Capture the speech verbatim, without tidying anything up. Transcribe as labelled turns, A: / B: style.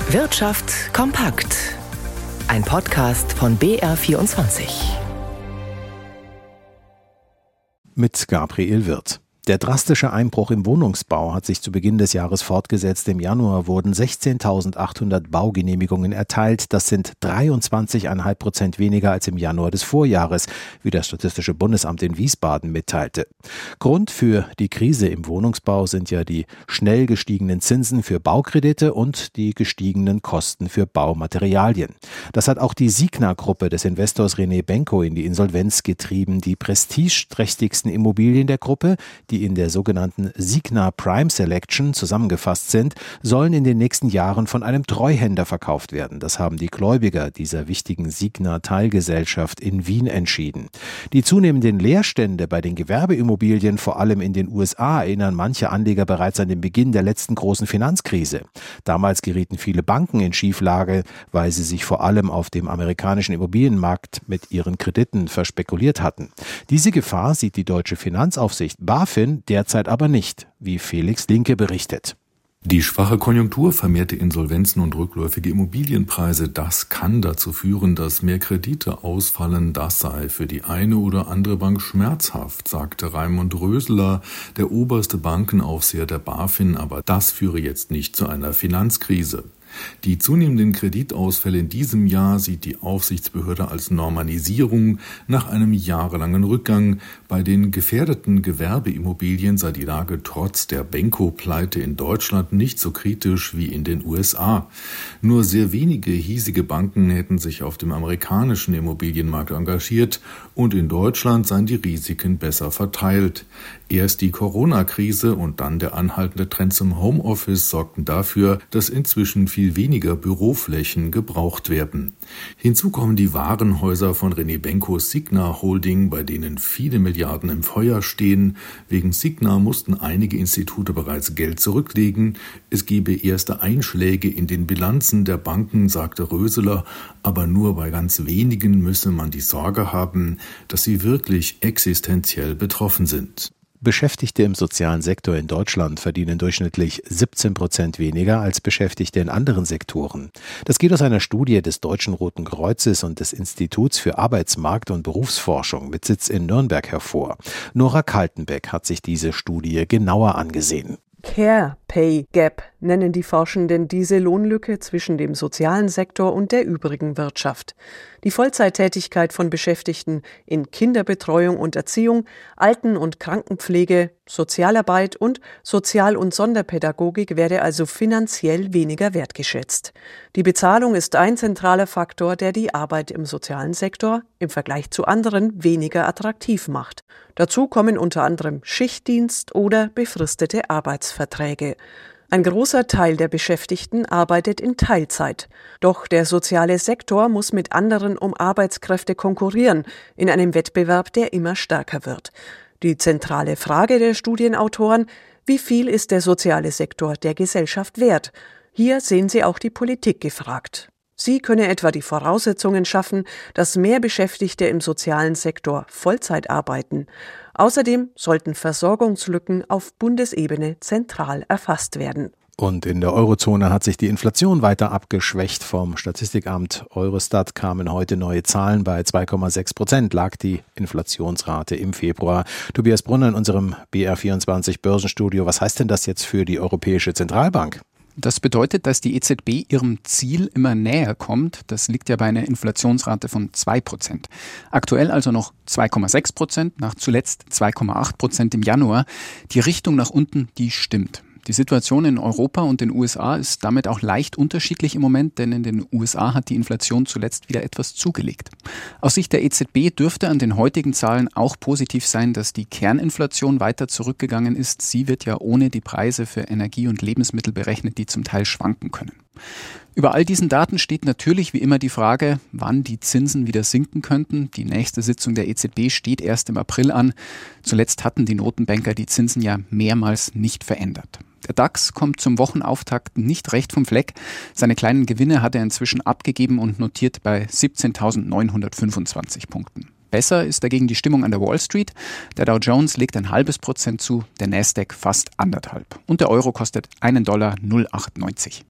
A: Wirtschaft kompakt. Ein Podcast von B R vierundzwanzig.
B: Mit Gabriel Wirth. Der drastische Einbruch im Wohnungsbau hat sich zu Beginn des Jahres fortgesetzt. Im Januar wurden sechzehntausendachthundert Baugenehmigungen erteilt. Das sind dreiundzwanzig Komma fünf Prozent weniger als im Januar des Vorjahres, wie das Statistische Bundesamt in Wiesbaden mitteilte. Grund für die Krise im Wohnungsbau sind ja die schnell gestiegenen Zinsen für Baukredite und die gestiegenen Kosten für Baumaterialien. Das hat auch die Signa-Gruppe des Investors René Benko in die Insolvenz getrieben. Die prestigeträchtigsten Immobilien der Gruppe, die die in der sogenannten Signa Prime Selection zusammengefasst sind, sollen in den nächsten Jahren von einem Treuhänder verkauft werden. Das haben die Gläubiger dieser wichtigen Signa-Teilgesellschaft in Wien entschieden. Die zunehmenden Leerstände bei den Gewerbeimmobilien, vor allem in den U S A, erinnern manche Anleger bereits an den Beginn der letzten großen Finanzkrise. Damals gerieten viele Banken in Schieflage, weil sie sich vor allem auf dem amerikanischen Immobilienmarkt mit ihren Krediten verspekuliert hatten. Diese Gefahr sieht die deutsche Finanzaufsicht BaFin derzeit aber nicht, wie Felix Linke berichtet.
C: Die schwache Konjunktur, vermehrte Insolvenzen und rückläufige Immobilienpreise, das kann dazu führen, dass mehr Kredite ausfallen. Das sei für die eine oder andere Bank schmerzhaft, sagte Raimund Röseler, der oberste Bankenaufseher der BaFin, aber das führe jetzt nicht zu einer Finanzkrise. Die zunehmenden Kreditausfälle in diesem Jahr sieht die Aufsichtsbehörde als Normalisierung nach einem jahrelangen Rückgang. Bei den gefährdeten Gewerbeimmobilien sei die Lage trotz der Benko-Pleite in Deutschland nicht so kritisch wie in den U S A. Nur sehr wenige hiesige Banken hätten sich auf dem amerikanischen Immobilienmarkt engagiert und in Deutschland seien die Risiken besser verteilt. Erst die Corona-Krise und dann der anhaltende Trend zum Homeoffice sorgten dafür, dass inzwischen viel weniger Büroflächen gebraucht werden. Hinzu kommen die Warenhäuser von René Benkos Signa Holding, bei denen viele Milliarden im Feuer stehen. Wegen Signa mussten einige Institute bereits Geld zurücklegen. Es gebe erste Einschläge in den Bilanzen der Banken, sagte Röseler, aber nur bei ganz wenigen müsse man die Sorge haben, dass sie wirklich existenziell betroffen sind.
B: Beschäftigte im sozialen Sektor in Deutschland verdienen durchschnittlich siebzehn Prozent weniger als Beschäftigte in anderen Sektoren. Das geht aus einer Studie des Deutschen Roten Kreuzes und des Instituts für Arbeitsmarkt- und Berufsforschung mit Sitz in Nürnberg hervor. Nora Kaltenbeck hat sich diese Studie genauer angesehen.
D: Care Pay Gap nennen die Forschenden diese Lohnlücke zwischen dem sozialen Sektor und der übrigen Wirtschaft. Die Vollzeittätigkeit von Beschäftigten in Kinderbetreuung und Erziehung, Alten- und Krankenpflege, Sozialarbeit und Sozial- und Sonderpädagogik werde also finanziell weniger wertgeschätzt. Die Bezahlung ist ein zentraler Faktor, der die Arbeit im sozialen Sektor im Vergleich zu anderen weniger attraktiv macht. Dazu kommen unter anderem Schichtdienst oder befristete Arbeitsverträge. Ein großer Teil der Beschäftigten arbeitet in Teilzeit. Doch der soziale Sektor muss mit anderen um Arbeitskräfte konkurrieren, in einem Wettbewerb, der immer stärker wird. Die zentrale Frage der Studienautoren: Wie viel ist der soziale Sektor der Gesellschaft wert? Hier sehen sie auch die Politik gefragt. Sie könne etwa die Voraussetzungen schaffen, dass mehr Beschäftigte im sozialen Sektor Vollzeit arbeiten. Außerdem sollten Versorgungslücken auf Bundesebene zentral erfasst werden.
B: Und in der Eurozone hat sich die Inflation weiter abgeschwächt. Vom Statistikamt Eurostat kamen heute neue Zahlen. Bei zwei Komma sechs Prozent lag die Inflationsrate im Februar. Tobias Brunner in unserem B R vierundzwanzig Börsenstudio. Was heißt denn das jetzt für die Europäische Zentralbank?
E: Das bedeutet, dass die E Z B ihrem Ziel immer näher kommt. Das liegt ja bei einer Inflationsrate von zwei Prozent. Aktuell also noch zwei Komma sechs Prozent, nach zuletzt zwei Komma acht Prozent im Januar. Die Richtung nach unten, die stimmt. Die Situation in Europa und den U S A ist damit auch leicht unterschiedlich im Moment, denn in den U S A hat die Inflation zuletzt wieder etwas zugelegt. Aus Sicht der E Z B dürfte an den heutigen Zahlen auch positiv sein, dass die Kerninflation weiter zurückgegangen ist. Sie wird ja ohne die Preise für Energie und Lebensmittel berechnet, die zum Teil schwanken können. Über all diesen Daten steht natürlich wie immer die Frage, wann die Zinsen wieder sinken könnten. Die nächste Sitzung der E Z B steht erst im April an. Zuletzt hatten die Notenbanker die Zinsen ja mehrmals nicht verändert. Der DAX kommt zum Wochenauftakt nicht recht vom Fleck. Seine kleinen Gewinne hat er inzwischen abgegeben und notiert bei siebzehntausendneunhundertfünfundzwanzig Punkten. Besser ist dagegen die Stimmung an der Wall Street. Der Dow Jones legt ein halbes Prozent zu, der Nasdaq fast anderthalb. Und der Euro kostet einen Dollar null Komma achtundneunzig.